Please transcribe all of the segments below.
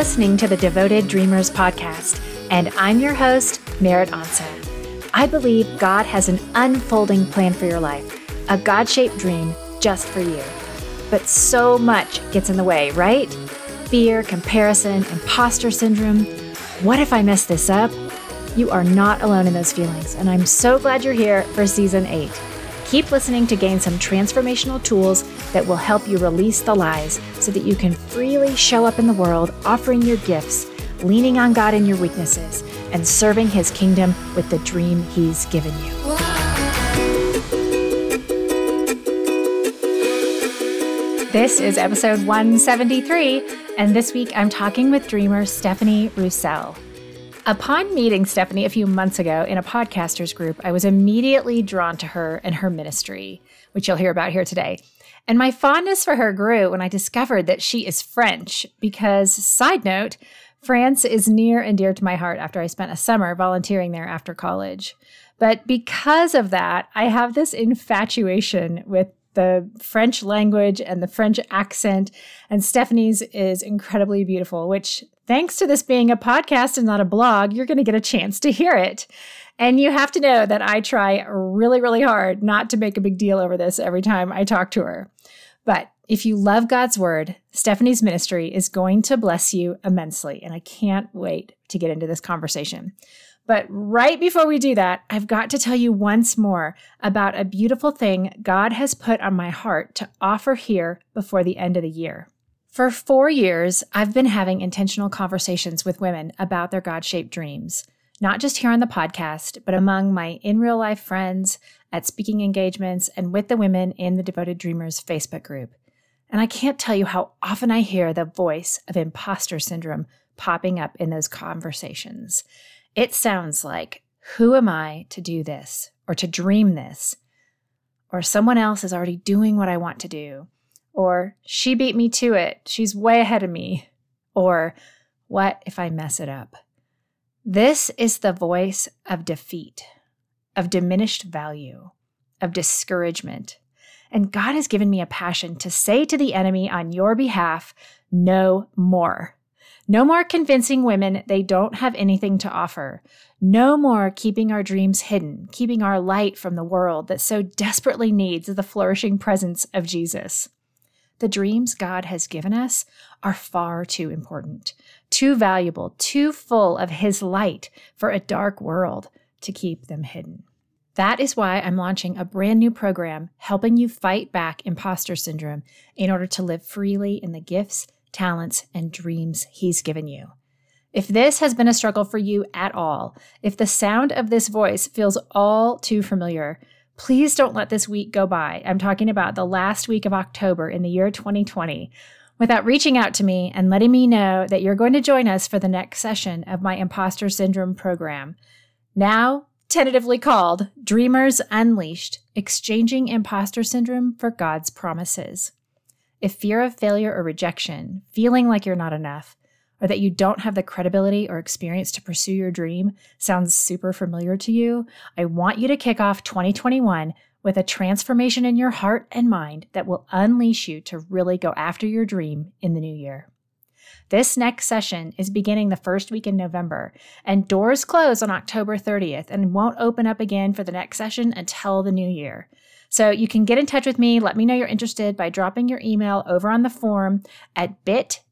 listening to the Devoted Dreamers podcast, and I'm your host, Merritt Ansa. I believe God has an unfolding plan for your life, a God-shaped dream just for you. But so much gets in the way, right? Fear, comparison, imposter syndrome. What if I mess this up? You are not alone in those feelings, and I'm so glad you're here for Season 8. Keep listening to gain some transformational tools that will help you release the lies so that you can freely show up in the world, offering your gifts, leaning on God in your weaknesses, and serving His kingdom with the dream He's given you. This is episode 173, and this week I'm talking with dreamer Stephanie Roussel. Upon meeting Stephanie a few months ago in a podcasters group, I was immediately drawn to her and her ministry, which you'll hear about here today. And my fondness for her grew when I discovered that she is French because, side note, France is near and dear to my heart after I spent a summer volunteering there after college. But because of that, I have this infatuation with the French language and the French accent, and Stephanie's is incredibly beautiful, which, thanks to this being a podcast and not a blog, you're going to get a chance to hear it. And you have to know that I try really, really hard not to make a big deal over this every time I talk to her. But if you love God's word, Stephanie's ministry is going to bless you immensely, and I can't wait to get into this conversation. But right before we do that, I've got to tell you once more about a beautiful thing God has put on my heart to offer here before the end of the year. For 4 years, I've been having intentional conversations with women about their God-shaped dreams, not just here on the podcast, but among my in-real-life friends, at speaking engagements, and with the women in the Devoted Dreamers Facebook group. And I can't tell you how often I hear the voice of imposter syndrome popping up in those conversations. It sounds like, who am I to do this or to dream this? Or someone else is already doing what I want to do. Or she beat me to it. She's way ahead of me. Or what if I mess it up? This is the voice of defeat, of diminished value, of discouragement. And God has given me a passion to say to the enemy on your behalf, no more. No more convincing women they don't have anything to offer. No more keeping our dreams hidden, keeping our light from the world that so desperately needs the flourishing presence of Jesus. The dreams God has given us are far too important, too valuable, too full of His light for a dark world to keep them hidden. That is why I'm launching a brand new program helping you fight back imposter syndrome in order to live freely in the gifts, talents, and dreams He's given you. If this has been a struggle for you at all, if the sound of this voice feels all too familiar, please don't let this week go by. I'm talking about the last week of October in the year 2020, without reaching out to me and letting me know that you're going to join us for the next session of my imposter syndrome program. Now, tentatively called Dreamers Unleashed, Exchanging Imposter Syndrome for God's Promises. If fear of failure or rejection, feeling like you're not enough, or that you don't have the credibility or experience to pursue your dream sounds super familiar to you, I want you to kick off 2021 with a transformation in your heart and mind that will unleash you to really go after your dream in the new year. This next session is beginning the first week in November, and doors close on October 30th and won't open up again for the next session until the new year. So you can get in touch with me, let me know you're interested by dropping your email over on the form at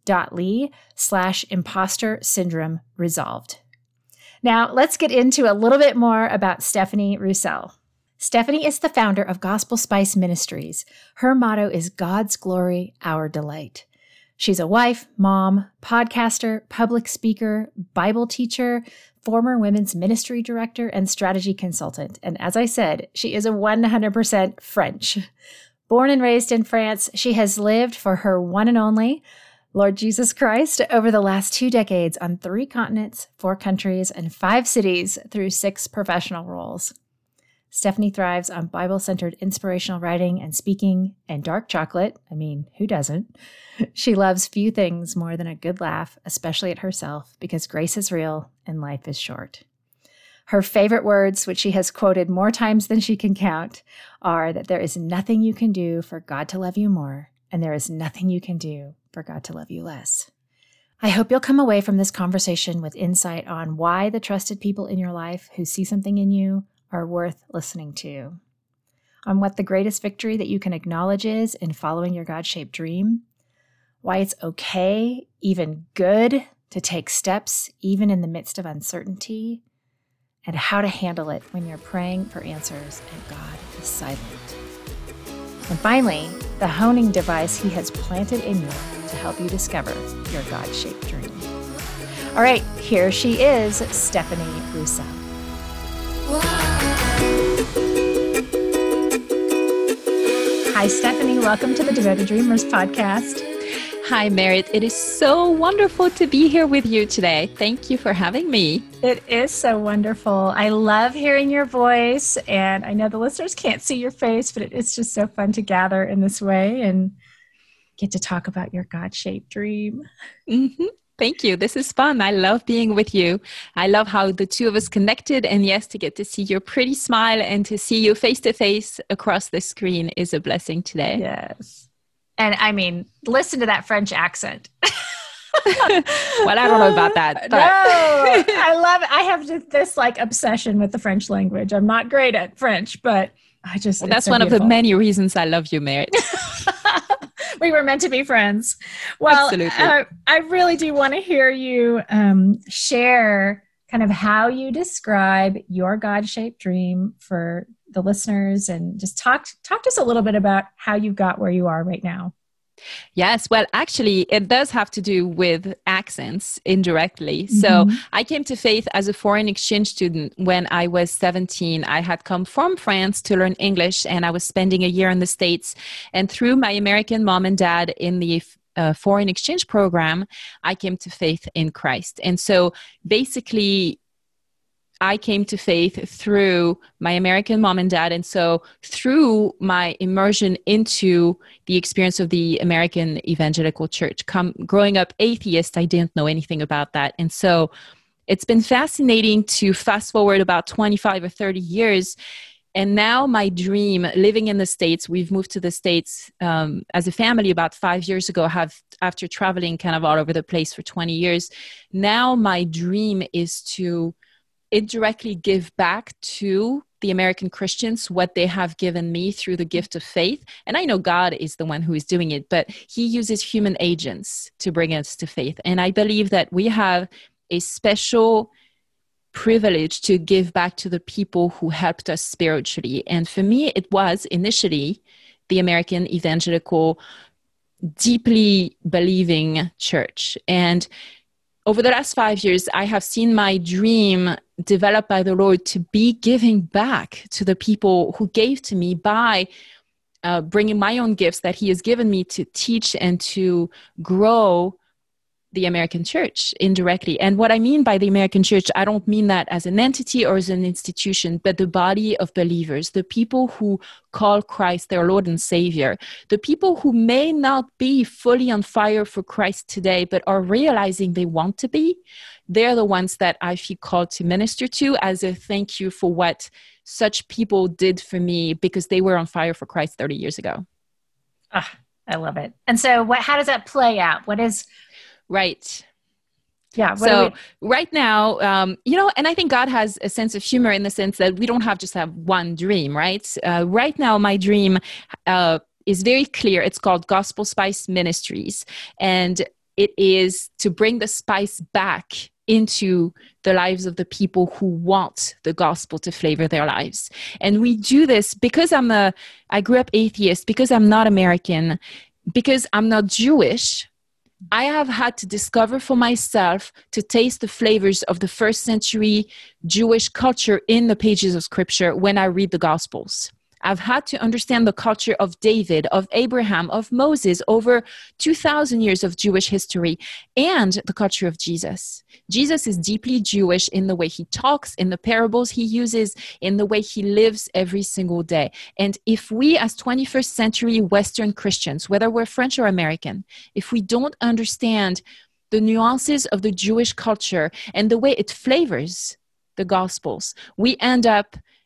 bit.ly/imposter syndrome resolved. Now let's get into a little bit more about Stephanie Roussel. Stephanie is the founder of Gospel Spice Ministries. Her motto is God's glory, our delight. She's a wife, mom, podcaster, public speaker, Bible teacher, former women's ministry director, and strategy consultant. And as I said, she is a 100% French. Born and raised in France, she has lived for her one and only Lord Jesus Christ over the last 2 decades on 3 continents, 4 countries, and 5 cities through 6 professional roles. Stephanie thrives on Bible-centered inspirational writing and speaking and dark chocolate. I mean, who doesn't? She loves few things more than a good laugh, especially at herself, because grace is real and life is short. Her favorite words, which she has quoted more times than she can count, are that there is nothing you can do for God to love you more, and there is nothing you can do for God to love you less. I hope you'll come away from this conversation with insight on why the trusted people in your life who see something in you are worth listening to, on what the greatest victory that you can acknowledge is in following your God-shaped dream, why it's okay, even good, to take steps even in the midst of uncertainty, and how to handle it when you're praying for answers and God is silent. And finally, the honing device He has planted in you to help you discover your God-shaped dream. All right, here she is, Stephanie Roussel. Hi, Stephanie. Welcome to the Devoted Dreamers podcast. Hi, Merit. It is so wonderful to be here with you today. Thank you for having me. It is so wonderful. I love hearing your voice, and I know the listeners can't see your face, but it's just so fun to gather in this way and get to talk about your God-shaped dream. Mm-hmm. Thank you. This is fun. I love being with you. I love how the two of us connected, and yes, to get to see your pretty smile and to see you face to face across the screen is a blessing today. Yes. And I mean, listen to that French accent. Well, I don't know about that. But. No, I love it. I have this like obsession with the French language. I'm not great at French, but well, that's so one beautiful. Of the many reasons I love you, Merit. We were meant to be friends. Well, absolutely. I really do want to hear you share kind of how you describe your God-shaped dream for the listeners, and just talk to us a little bit about how you got where you are right now. Yes, well, actually, it does have to do with accents indirectly. Mm-hmm. So I came to faith as a foreign exchange student when I was 17. I had come from France to learn English, and I was spending a year in the States. And through my American mom and dad in the foreign exchange program, I came to faith in Christ. And so basically, I came to faith through my American mom and dad. And so through my immersion into the experience of the American evangelical church, growing up atheist, I didn't know anything about that. And so it's been fascinating to fast forward about 25 or 30 years. And now my dream, living in the States, we've moved to the States as a family about 5 years ago, after traveling kind of all over the place for 20 years. Now my dream is to indirectly give back to the American Christians what they have given me through the gift of faith. And I know God is the one who is doing it, but He uses human agents to bring us to faith. And I believe that we have a special privilege to give back to the people who helped us spiritually. And for me, it was initially the American evangelical, deeply believing church. And over the last 5 years, I have seen my dream developed by the Lord to be giving back to the people who gave to me by bringing my own gifts that He has given me to teach and to grow the American church indirectly. And what I mean by the American church, I don't mean that as an entity or as an institution, but the body of believers, the people who call Christ their Lord and Savior, the people who may not be fully on fire for Christ today, but are realizing they want to be. They're the ones that I feel called to minister to as a thank you for what such people did for me, because they were on fire for Christ 30 years ago. I love it. And so how does that play out? Right. Yeah. So right now, and I think God has a sense of humor in the sense that we don't just have one dream, right? Right now, my dream is very clear. It's called Gospel Spice Ministries. And it is to bring the spice back into the lives of the people who want the gospel to flavor their lives. And we do this because I grew up atheist, because I'm not American, because I'm not Jewish. I have had to discover for myself to taste the flavors of the first century Jewish culture in the pages of Scripture when I read the Gospels. I've had to understand the culture of David, of Abraham, of Moses, over 2,000 years of Jewish history, and the culture of Jesus. Jesus is deeply Jewish in the way He talks, in the parables He uses, in the way He lives every single day. And if we as 21st century Western Christians, whether we're French or American, if we don't understand the nuances of the Jewish culture and the way it flavors the Gospels, we end up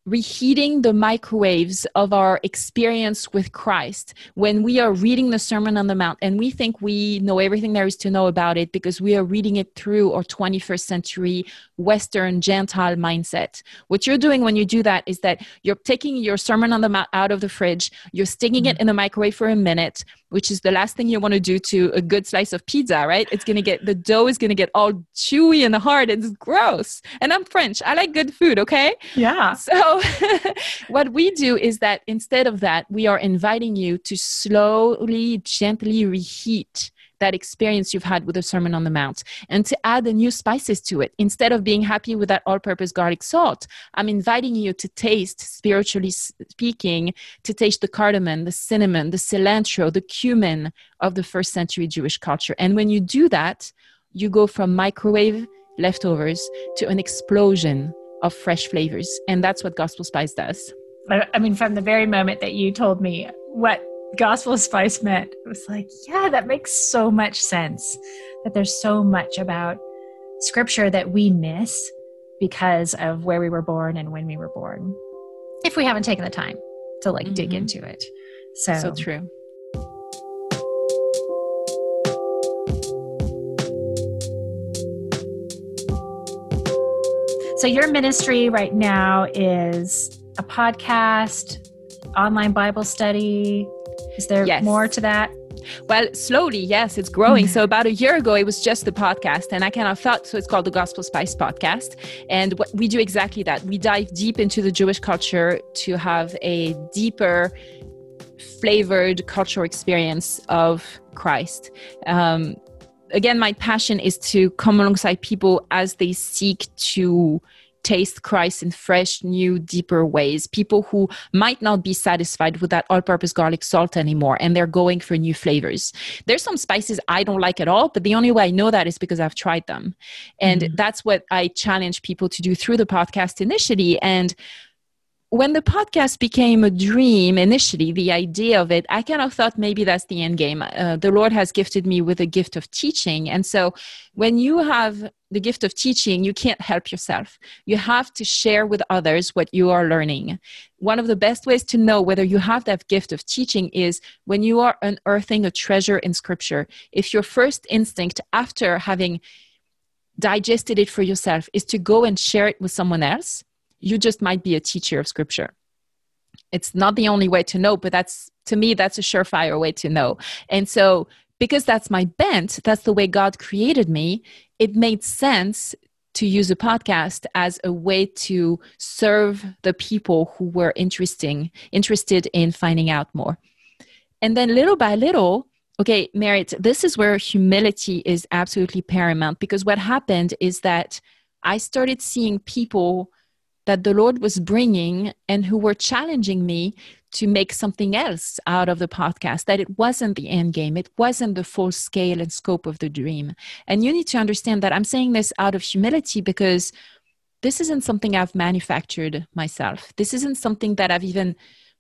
reheating the microwaves of our experience with Christ when we are reading the Sermon on the Mount and we think we know everything there is to know about it because we are reading it through our 21st century Western Gentile mindset. What you're doing when you do that is that you're taking your Sermon on the Mount out of the fridge, you're sticking it in the microwave for a minute, which is the last thing you want to do to a good slice of pizza, right? The dough is going to get all chewy and hard. It's gross. And I'm French. I like good food, okay? Yeah. So what we do is that instead of that, we are inviting you to slowly, gently reheat that experience you've had with the Sermon on the Mount and to add the new spices to it. Instead of being happy with that all-purpose garlic salt, I'm inviting you to taste, spiritually speaking, to taste the cardamom, the cinnamon, the cilantro, the cumin of the first century Jewish culture. And when you do that, you go from microwave leftovers to an explosion of fresh flavors. And that's what Gospel Spice does. I mean, from the very moment that you told me what Gospel Spice meant, it was like, yeah, that makes so much sense. That there's so much about Scripture that we miss because of where we were born and when we were born, if we haven't taken the time to dig into it. So true. So your ministry right now is a podcast, online Bible study. Is there more to that? Well, slowly, yes, it's growing. So about a year ago, it was just the podcast, and I kind of thought, so it's called the Gospel Spice Podcast. And we do exactly that. We dive deep into the Jewish culture to have a deeper, flavored cultural experience of Christ. Again, my passion is to come alongside people as they seek to taste Christ in fresh, new, deeper ways. People who might not be satisfied with that all-purpose garlic salt anymore, and they're going for new flavors. There's some spices I don't like at all, but the only way I know that is because I've tried them. And that's what I challenge people to do through the podcast initially. And when the podcast became a dream initially, the idea of it, I kind of thought maybe that's the end game. The Lord has gifted me with a gift of teaching. And so when you have the gift of teaching, you can't help yourself. You have to share with others what you are learning. One of the best ways to know whether you have that gift of teaching is when you are unearthing a treasure in Scripture. If your first instinct after having digested it for yourself is to go and share it with someone else, you just might be a teacher of Scripture. It's not the only way to know, but to me, that's a surefire way to know. And so because that's my bent, that's the way God created me, it made sense to use a podcast as a way to serve the people who were interested in finding out more. And then little by little, okay, Merit, this is where humility is absolutely paramount, because what happened is that I started seeing people that the Lord was bringing and who were challenging me to make something else out of the podcast, that it wasn't the end game. It wasn't the full scale and scope of the dream. And you need to understand that I'm saying this out of humility because this isn't something I've manufactured myself. This isn't something that I've even,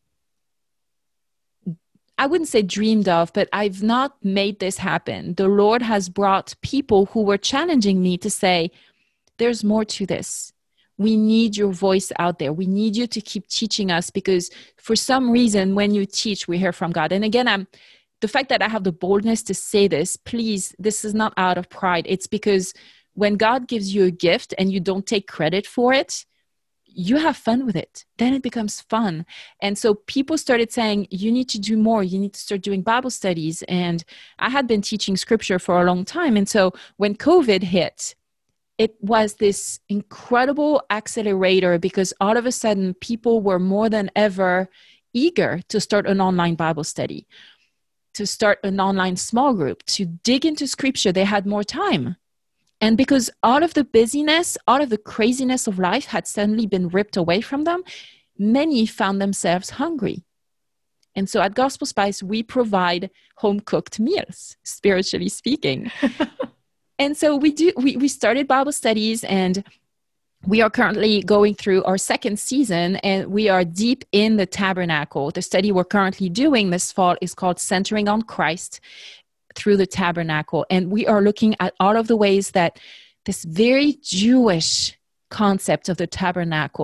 I wouldn't say dreamed of, but I've not made this happen. The Lord has brought people who were challenging me to say, there's more to this. We need your voice out there. We need you to keep teaching us because for some reason, when you teach, we hear from God. And again, the fact that I have the boldness to say this, please, this is not out of pride. It's because when God gives you a gift and you don't take credit for it, you have fun with it. Then it becomes fun. And so people started saying, you need to do more. You need to start doing Bible studies. And I had been teaching Scripture for a long time. And so when COVID hit, it was this incredible accelerator because all of a sudden people were more than ever eager to start an online Bible study, to start an online small group, to dig into Scripture. They had more time. And because all of the busyness, all of the craziness of life had suddenly been ripped away from them, many found themselves hungry. And so at Gospel Spice, we provide home-cooked meals, spiritually speaking. And so we started Bible studies, and we are currently going through our second season, and we are deep in the tabernacle. The study we're currently doing this fall is called Centering on Christ through the Tabernacle. And we are looking at all of the ways that this very Jewish concept of the tabernacle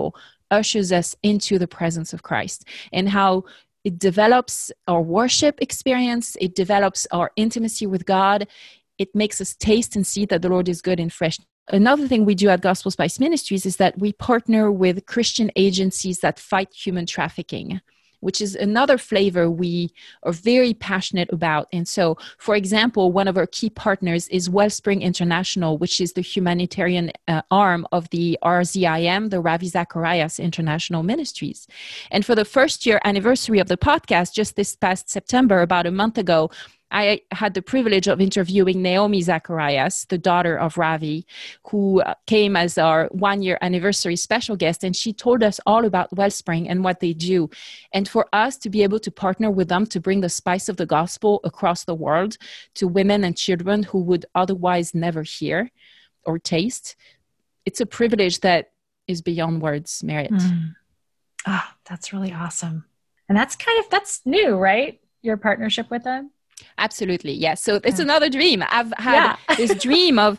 ushers us into the presence of Christ, and how it develops our worship experience. It develops our intimacy with God. It makes us taste and see that the Lord is good and fresh. Another thing we do at Gospel Spice Ministries is that we partner with Christian agencies that fight human trafficking, which is another flavor we are very passionate about. And so, for example, one of our key partners is Wellspring International, which is the humanitarian arm of the RZIM, the Ravi Zacharias International Ministries. And for the first year anniversary of the podcast, just this past September, about a month ago, I had the privilege of interviewing Naomi Zacharias, the daughter of Ravi, who came as our 1-year anniversary special guest. And she told us all about Wellspring and what they do. And for us to be able to partner with them to bring the spice of the gospel across the world to women and children who would otherwise never hear or taste, it's a privilege that is beyond words, Merit. Oh, that's really awesome. And that's new, right? Your partnership with them? Absolutely. Yes. So it's another dream. I've had this dream of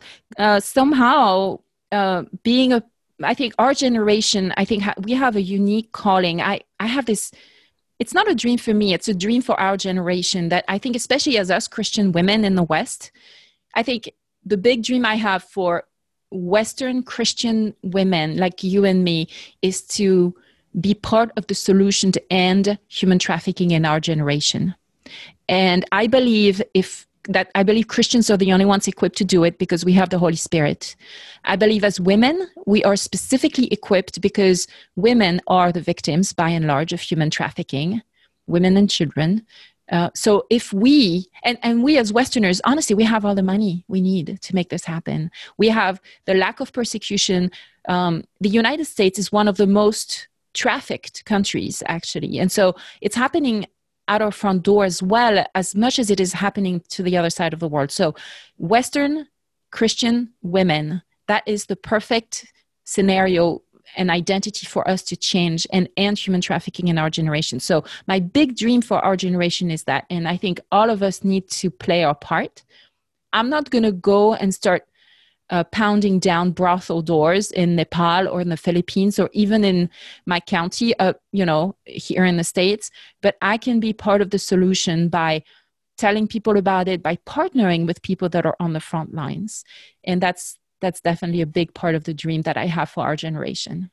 somehow being I think our generation, we have a unique calling. I have this, it's not a dream for me. It's a dream for our generation that I think, especially as us Christian women in the West, I think the big dream I have for Western Christian women like you and me is to be part of the solution to end human trafficking in our generation. And I believe Christians are the only ones equipped to do it because we have the Holy Spirit. I believe as women, we are specifically equipped because women are the victims, by and large, of human trafficking, women and children. So if we as Westerners, honestly, we have all the money we need to make this happen. We have the lack of persecution. The United States is one of the most trafficked countries, actually. And so it's happening at our front door as well, as much as it is happening to the other side of the world. So Western Christian women, that is the perfect scenario and identity for us to change and end human trafficking in our generation. So my big dream for our generation is that, and I think all of us need to play our part. I'm not going to go and start pounding down brothel doors in Nepal or in the Philippines or even in my county, here in the States. But I can be part of the solution by telling people about it, by partnering with people that are on the front lines. And that's definitely a big part of the dream that I have for our generation.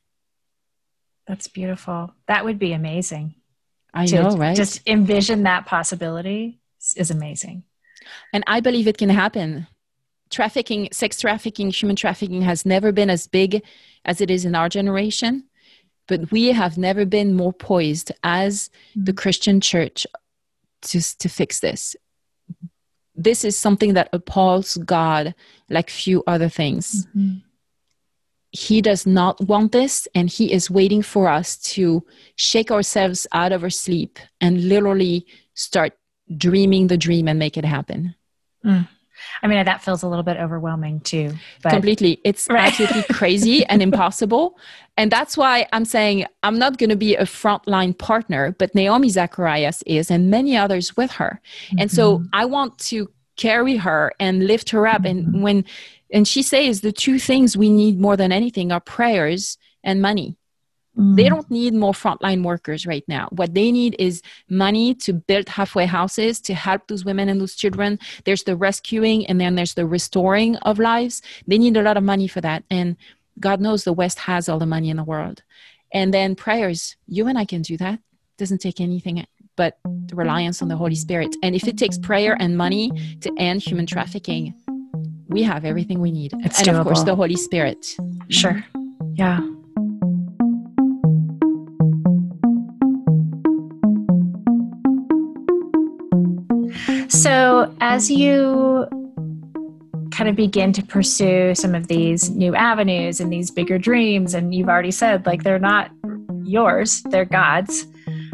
That's beautiful. That would be amazing. I know, right? Just envision that possibility is amazing. And I believe it can happen. Trafficking, sex trafficking, human trafficking has never been as big as it is in our generation, but we have never been more poised as the Christian church to fix this. This is something that appalls God like few other things. Mm-hmm. He does not want this, and he is waiting for us to shake ourselves out of our sleep and literally start dreaming the dream and make it happen. I mean, that feels a little bit overwhelming too. But completely. It's absolutely crazy and impossible. And that's why I'm saying I'm not going to be a frontline partner, but Naomi Zacharias is, and many others with her. Mm-hmm. And so I want to carry her and lift her up. Mm-hmm. And she says the two things we need more than anything are prayers and money. They don't need more frontline workers right now. What they need is money to build halfway houses, to help those women and those children. There's the rescuing, and then there's the restoring of lives. They need a lot of money for that. And God knows the West has all the money in the world. And then prayers. You and I can do that. It doesn't take anything but the reliance on the Holy Spirit. And if it takes prayer and money to end human trafficking, we have everything we need. It's and doable. Of course, the Holy Spirit. Sure. Yeah. So as you kind of begin to pursue some of these new avenues and these bigger dreams, and you've already said, like, they're not yours, they're God's.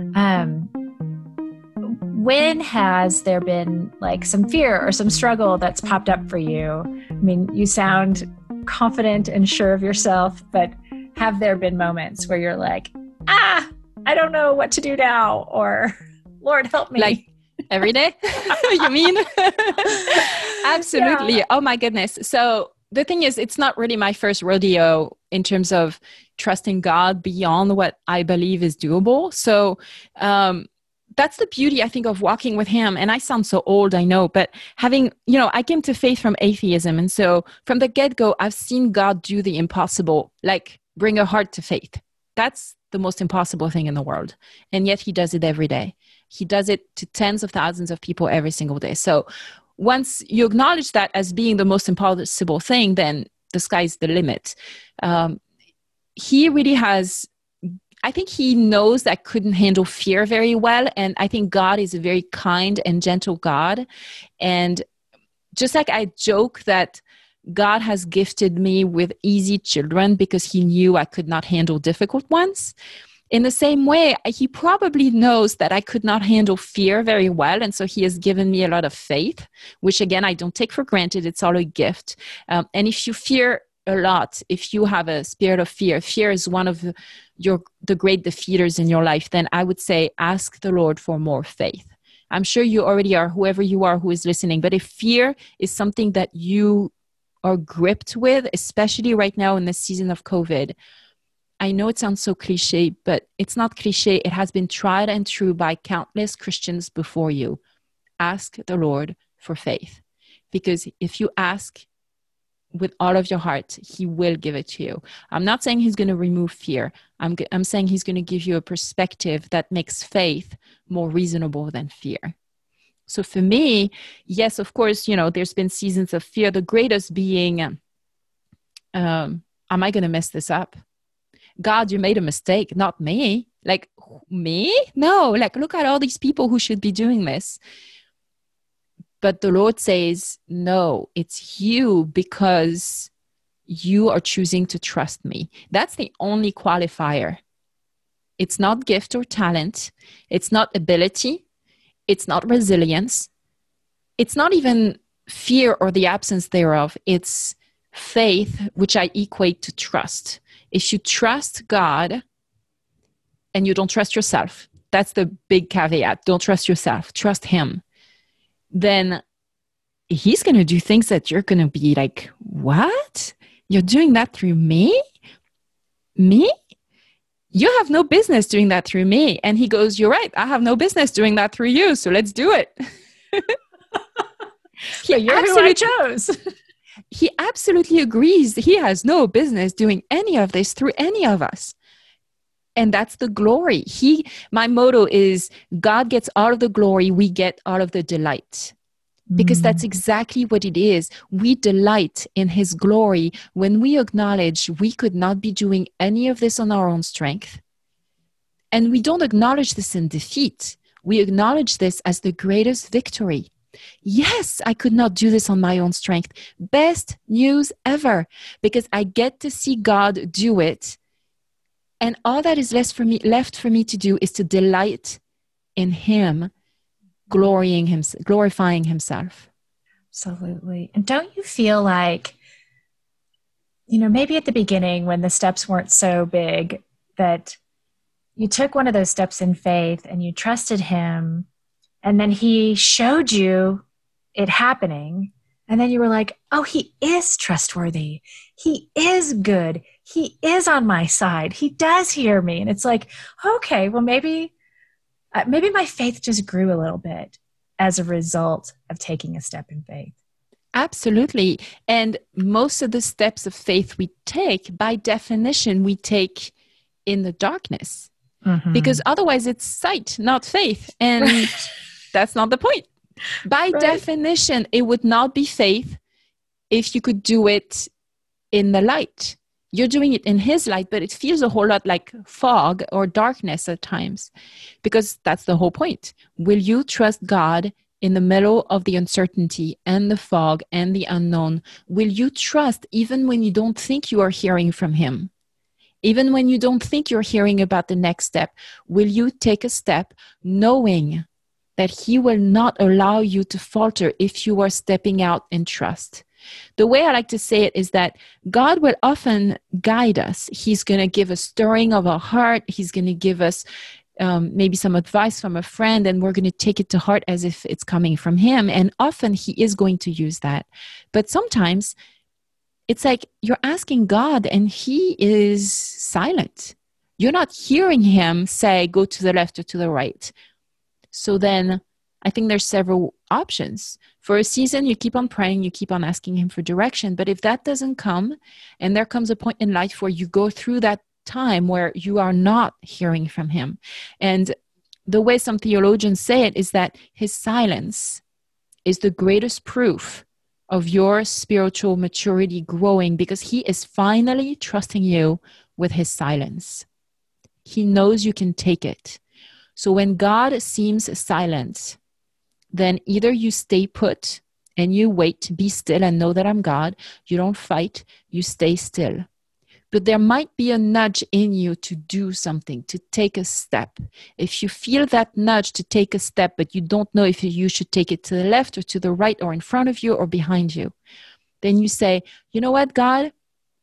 When has there been like some fear or some struggle that's popped up for you? I mean, you sound confident and sure of yourself, but have there been moments where you're like, I don't know what to do now, or Lord, help me? Like every day? You mean? Absolutely. Yeah. Oh my goodness. So the thing is, it's not really my first rodeo in terms of trusting God beyond what I believe is doable. So that's the beauty, I think, of walking with him. And I sound so old, I know, but having, I came to faith from atheism. And so from the get-go, I've seen God do the impossible, like bring a heart to faith. That's the most impossible thing in the world. And yet he does it every day. He does it to tens of thousands of people every single day. So once you acknowledge that as being the most impossible thing, then the sky's the limit. He really has, I think he knows that I couldn't handle fear very well. And I think God is a very kind and gentle God. And just like I joke that God has gifted me with easy children because he knew I could not handle difficult ones. In the same way, he probably knows that I could not handle fear very well. And so he has given me a lot of faith, which again, I don't take for granted. It's all a gift. And if you fear a lot, if you have a spirit of fear, fear is one of the great defeaters in your life, then I would say, ask the Lord for more faith. I'm sure you already are, whoever you are who is listening. But if fear is something that you are gripped with, especially right now in the season of COVID, I know it sounds so cliche, but it's not cliche. It has been tried and true by countless Christians before you. Ask the Lord for faith. Because if you ask with all of your heart, he will give it to you. I'm not saying he's going to remove fear. I'm saying he's going to give you a perspective that makes faith more reasonable than fear. So for me, yes, of course, there's been seasons of fear. The greatest being, am I going to mess this up? God, you made a mistake, not me. Like, me? No, like, look at all these people who should be doing this. But the Lord says, no, it's you because you are choosing to trust me. That's the only qualifier. It's not gift or talent. It's not ability. It's not resilience. It's not even fear or the absence thereof. It's faith, which I equate to trust. If you trust God and you don't trust yourself, that's the big caveat. Don't trust yourself. Trust him. Then he's going to do things that you're going to be like, what? You're doing that through me? Me? You have no business doing that through me. And he goes, you're right. I have no business doing that through you. So let's do it. You're who I chose. He absolutely agrees. He has no business doing any of this through any of us. And that's the glory. My motto is God gets all of the glory, we get all of the delight. Because that's exactly what it is. We delight in his glory when we acknowledge we could not be doing any of this on our own strength. And we don't acknowledge this in defeat. We acknowledge this as the greatest victory. Yes, I could not do this on my own strength. Best news ever, because I get to see God do it. And all that is left for me to do is to delight in him, glorifying himself. Absolutely. And don't you feel like, maybe at the beginning when the steps weren't so big, that you took one of those steps in faith and you trusted him, and then he showed you it happening, and then you were like, oh, he is trustworthy. He is good. He is on my side. He does hear me. And it's like, okay, well, maybe my faith just grew a little bit as a result of taking a step in faith. Absolutely. And most of the steps of faith we take, by definition, we take in the darkness. Mm-hmm. Because otherwise it's sight, not faith. And that's not the point. By definition, it would not be faith if you could do it in the light. You're doing it in his light, but it feels a whole lot like fog or darkness at times, because that's the whole point. Will you trust God in the middle of the uncertainty and the fog and the unknown? Will you trust even when you don't think you are hearing from him? Even when you don't think you're hearing about the next step, will you take a step knowing that he will not allow you to falter if you are stepping out in trust? The way I like to say it is that God will often guide us. He's going to give a stirring of our heart. He's going to give us maybe some advice from a friend, and we're going to take it to heart as if it's coming from him. And often he is going to use that. But sometimes it's like you're asking God and he is silent. You're not hearing him say, go to the left or to the right. So then I think there's several options. For a season, you keep on praying, you keep on asking him for direction. But if that doesn't come, and there comes a point in life where you go through that time where you are not hearing from him. And the way some theologians say it is that his silence is the greatest proof of your spiritual maturity growing, because he is finally trusting you with his silence. He knows you can take it. So when God seems silent, then either you stay put and you wait, be still and know that I'm God. You don't fight, you stay still. But there might be a nudge in you to do something, to take a step. If you feel that nudge to take a step, but you don't know if you should take it to the left or to the right or in front of you or behind you, then you say, you know what, God,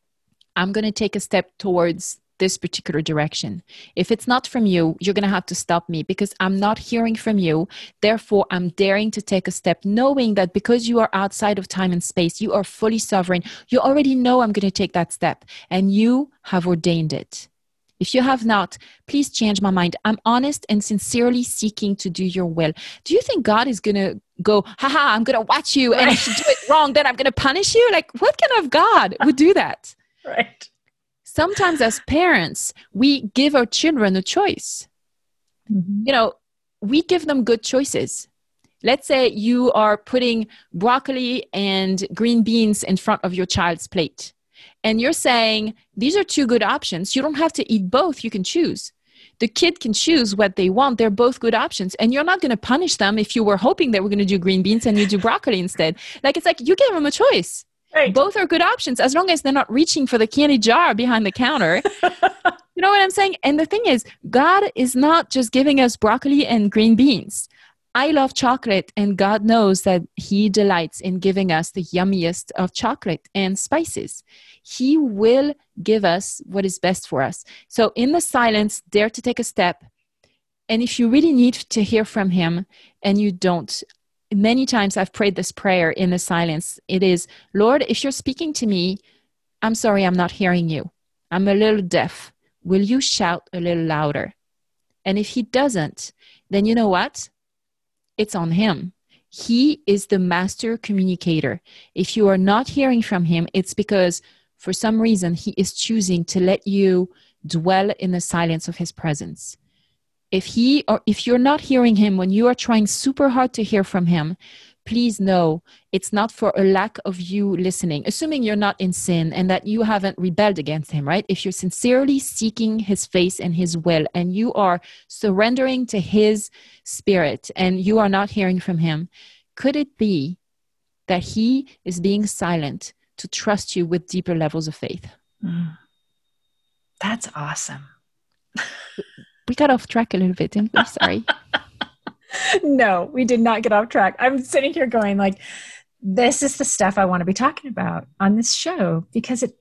I'm going to take a step towards this particular direction. If it's not from you, you're going to have to stop me because I'm not hearing from you. Therefore, I'm daring to take a step, knowing that because you are outside of time and space, you are fully sovereign. You already know I'm going to take that step and you have ordained it. If you have not, please change my mind. I'm honest and sincerely seeking to do your will. Do you think God is going to go, haha, I'm going to watch you and if you do it wrong, then I'm going to punish you? Like, what kind of God would do that? Right. Sometimes as parents, we give our children a choice. Mm-hmm. You know, we give them good choices. Let's say you are putting broccoli and green beans in front of your child's plate. And you're saying, these are two good options. You don't have to eat both. You can choose. The kid can choose what they want. They're both good options. And you're not going to punish them if you were hoping they were going to do green beans and you do broccoli instead. Like, it's like you give them a choice. Right. Both are good options as long as they're not reaching for the candy jar behind the counter. You know what I'm saying? And the thing is, God is not just giving us broccoli and green beans. I love chocolate, and God knows that he delights in giving us the yummiest of chocolate and spices. He will give us what is best for us. So in the silence, dare to take a step. And if you really need to hear from him and you don't, many times I've prayed this prayer in the silence. It is, Lord, if you're speaking to me, I'm sorry, I'm not hearing you. I'm a little deaf. Will you shout a little louder? And if he doesn't, then you know what? It's on him. He is the master communicator. If you are not hearing from him, it's because for some reason he is choosing to let you dwell in the silence of his presence. If you're not hearing him when you are trying super hard to hear from him, please know it's not for a lack of you listening, assuming you're not in sin and that you haven't rebelled against him, right? If you're sincerely seeking his face and his will and you are surrendering to his spirit and you are not hearing from him, could it be that he is being silent to trust you with deeper levels of faith? That's awesome. We got off track a little bit, didn't we? Sorry. No, we did not get off track. I'm sitting here going like, this is the stuff I want to be talking about on this show, because it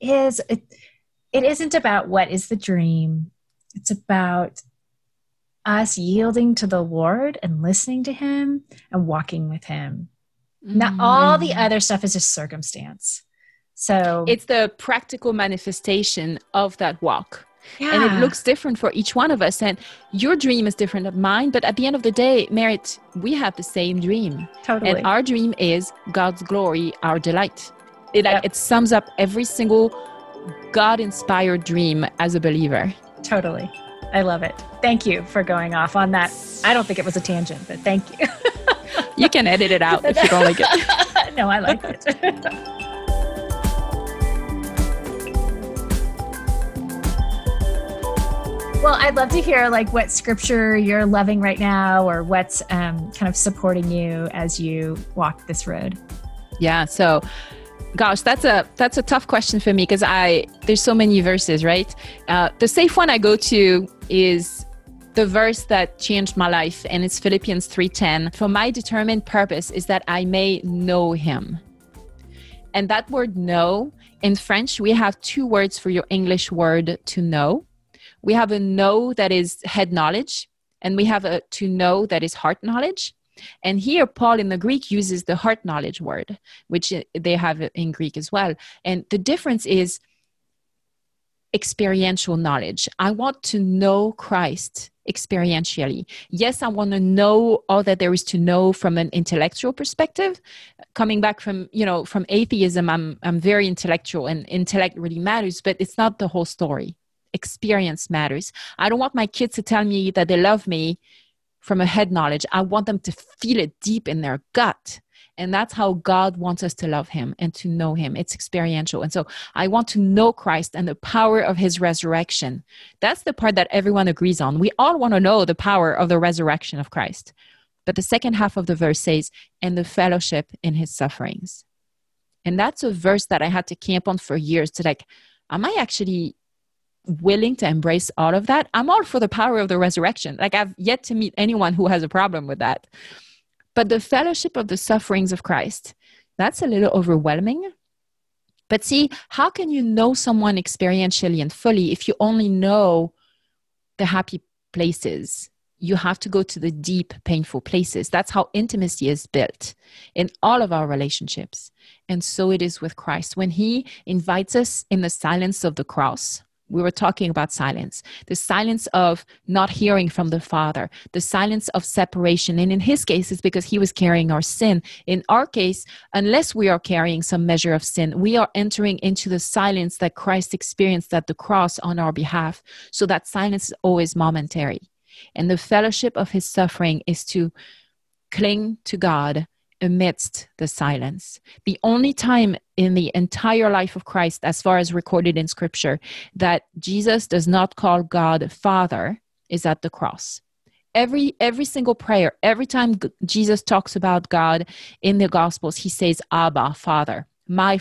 isn't about what is the dream. It's about us yielding to the Lord and listening to him and walking with him. Now, all the other stuff is just circumstance. So it's the practical manifestation of that walk. Yeah. And it looks different for each one of us. And your dream is different than mine. But at the end of the day, Merit, we have the same dream. Totally. And our dream is God's glory, our delight. It sums up every single God-inspired dream as a believer. Totally. I love it. Thank you for going off on that. I don't think it was a tangent, but thank you. You can edit it out if you don't like it. No, I liked it. Well, I'd love to hear like what scripture you're loving right now, or what's kind of supporting you as you walk this road. Yeah. So, gosh, that's a tough question for me because there's so many verses, right? The safe one I go to is the verse that changed my life, and it's Philippians 3:10. For my determined purpose is that I may know him. And that word know, in French, we have two words for your English word to know. We have a know that is head knowledge, and we have a to know that is heart knowledge. And here, Paul in the Greek uses the heart knowledge word, which they have in Greek as well. And the difference is experiential knowledge. I want to know Christ experientially. Yes, I want to know all that there is to know from an intellectual perspective. Coming back from, from atheism, I'm very intellectual, and intellect really matters, but it's not the whole story. Experience matters. I don't want my kids to tell me that they love me from a head knowledge. I want them to feel it deep in their gut. And that's how God wants us to love him and to know him. It's experiential. And so I want to know Christ and the power of his resurrection. That's the part that everyone agrees on. We all want to know the power of the resurrection of Christ. But the second half of the verse says, and the fellowship in his sufferings. And that's a verse that I had to camp on for years to am I actually willing to embrace all of that? I'm all for the power of the resurrection. I've yet to meet anyone who has a problem with that. But the fellowship of the sufferings of Christ, that's a little overwhelming. But see, how can you know someone experientially and fully if you only know the happy places? You have to go to the deep, painful places. That's how intimacy is built in all of our relationships. And so it is with Christ. When he invites us in the silence of the cross, we were talking about silence, the silence of not hearing from the Father, the silence of separation. And in his case, it's because he was carrying our sin. In our case, unless we are carrying some measure of sin, we are entering into the silence that Christ experienced at the cross on our behalf. So that silence is always momentary. And the fellowship of his suffering is to cling to God amidst the silence. The only time in the entire life of Christ, as far as recorded in Scripture, that Jesus does not call God Father is at the cross. Every single prayer, every time Jesus talks about God in the Gospels, he says, Abba, Father, my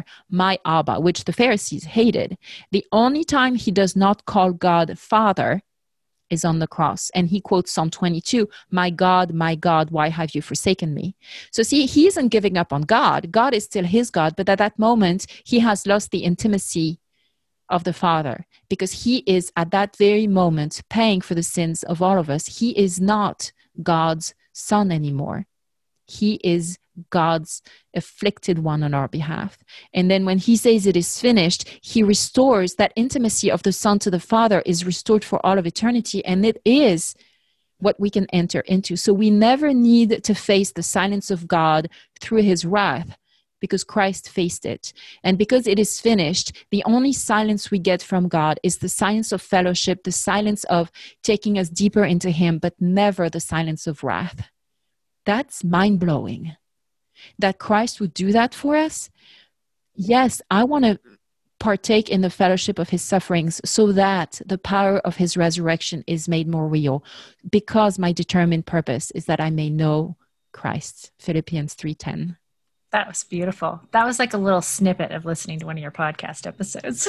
Abba, which the Pharisees hated. The only time he does not call God Father is on the cross. And he quotes Psalm 22, my God, why have you forsaken me? So see, he isn't giving up on God. God is still his God, but at that moment, he has lost the intimacy of the Father because he is at that very moment paying for the sins of all of us. He is not God's son anymore. He is God's afflicted one on our behalf. And then when he says it is finished, he restores that intimacy of the Son to the Father is restored for all of eternity. And it is what we can enter into. So we never need to face the silence of God through his wrath because Christ faced it. And because it is finished, the only silence we get from God is the silence of fellowship, the silence of taking us deeper into him, but never the silence of wrath. That's mind-blowing. That Christ would do that for us. Yes, I want to partake in the fellowship of his sufferings so that the power of his resurrection is made more real, because my determined purpose is that I may know Christ. Philippians 3:10. That was beautiful. That was like a little snippet of listening to one of your podcast episodes.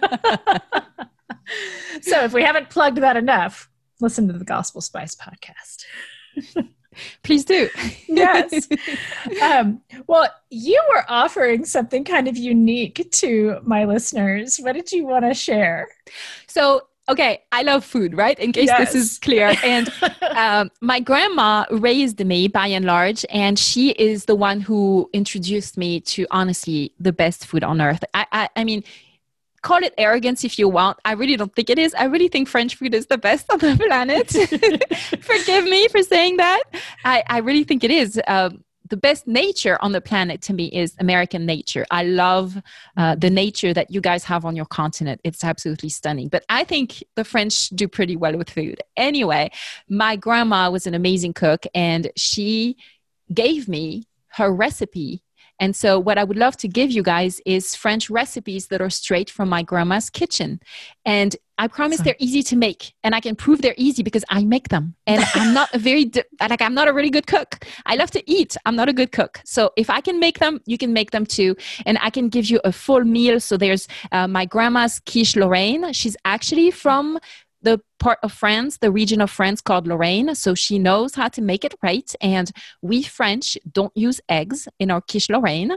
So if we haven't plugged that enough, listen to the Gospel Spice podcast. Please do. Yes. Well, you were offering something kind of unique to my listeners. What did you want to share? So, okay, I love food, right? In case this is clear. And my grandma raised me by and large, and she is the one who introduced me to, honestly, the best food on earth. I mean, call it arrogance if you want. I really don't think it is. I really think French food is the best on the planet. Forgive me for saying that. I really think it is. The best nature on the planet to me is American nature. I love the nature that you guys have on your continent. It's absolutely stunning. But I think the French do pretty well with food. Anyway, my grandma was an amazing cook, and she gave me her recipe. And so what I would love to give you guys is French recipes that are straight from my grandma's kitchen. And I promise they're easy to make. And I can prove they're easy because I make them. And I'm not I'm not a really good cook. I love to eat. I'm not a good cook. So if I can make them, you can make them too. And I can give you a full meal. So there's my grandma's quiche Lorraine. She's actually from the part of France, the region of France called Lorraine. So she knows how to make it right. And we French don't use eggs in our quiche Lorraine.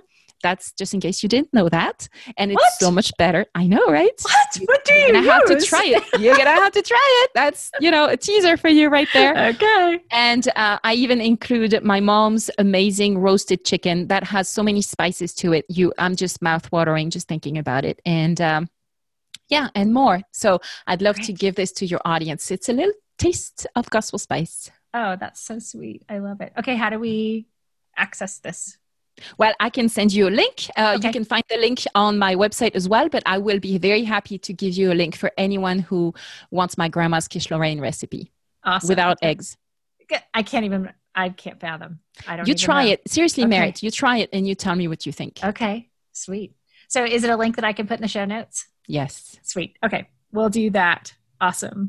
That's just in case you didn't know that. And it's so much better. I know, right? What do you use? You're going to have to try it. You're going to have to try it. That's, a teaser for you right there. Okay. And I even include my mom's amazing roasted chicken that has so many spices to it. I'm just mouth-watering just thinking about it. And and more. So I'd love to give this to your audience. It's a little taste of gospel spice. Oh, that's so sweet. I love it. Okay, how do we access this? Well, I can send you a link. You can find the link on my website as well, but I will be very happy to give you a link for anyone who wants my grandma's quiche Lorraine recipe. Awesome. Without eggs. I can't fathom. You try it. Seriously, Merritt, you try it and you tell me what you think. Okay, sweet. So is it a link that I can put in the show notes? Yes. Sweet. Okay, we'll do that. Awesome.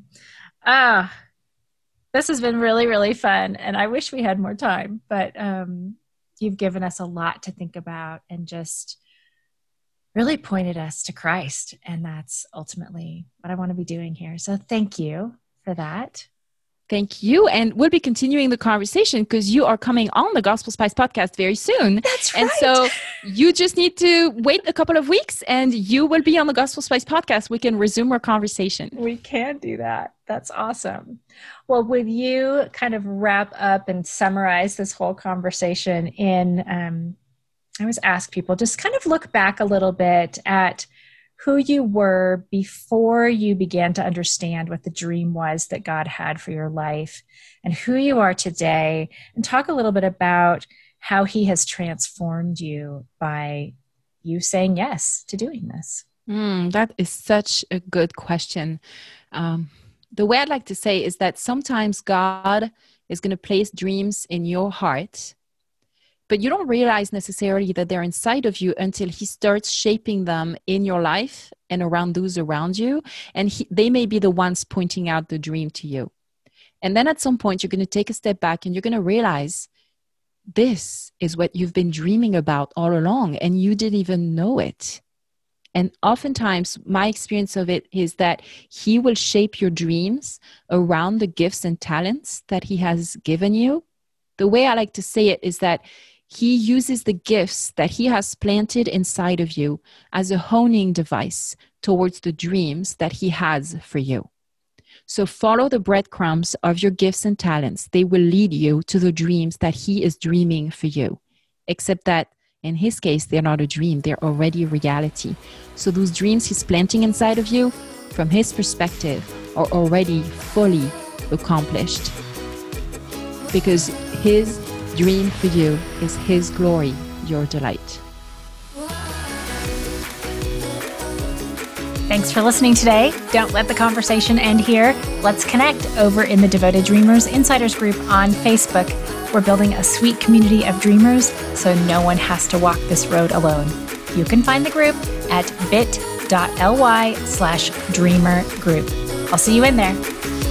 This has been really, really fun. And I wish we had more time, but you've given us a lot to think about and just really pointed us to Christ. And that's ultimately what I want to be doing here. So thank you for that. Thank you. And we'll be continuing the conversation because you are coming on the Gospel Spice podcast very soon. That's right. And so you just need to wait a couple of weeks and you will be on the Gospel Spice podcast. We can resume our conversation. We can do that. That's awesome. Well, would you kind of wrap up and summarize this whole conversation in, I always ask people, just kind of look back a little bit at who you were before you began to understand what the dream was that God had for your life and who you are today, and talk a little bit about how he has transformed you by you saying yes to doing this. That is such a good question. The way I'd like to say is that sometimes God is going to place dreams in your heart, but you don't realize necessarily that they're inside of you until he starts shaping them in your life and around those around you. And they may be the ones pointing out the dream to you. And then at some point, you're going to take a step back and you're going to realize this is what you've been dreaming about all along and you didn't even know it. And oftentimes, my experience of it is that he will shape your dreams around the gifts and talents that he has given you. The way I like to say it is that he uses the gifts that he has planted inside of you as a honing device towards the dreams that he has for you. So follow the breadcrumbs of your gifts and talents. They will lead you to the dreams that he is dreaming for you. Except that in his case, they're not a dream. They're already a reality. So those dreams he's planting inside of you, from his perspective, are already fully accomplished. Because his dream for you is his glory, your delight. Thanks for listening today. Don't let the conversation end here. Let's connect over in the Devoted Dreamers Insiders group on Facebook. We're building a sweet community of dreamers, so no one has to walk this road alone. You can find the group at bit.ly/dreamergroup. I'll see you in there.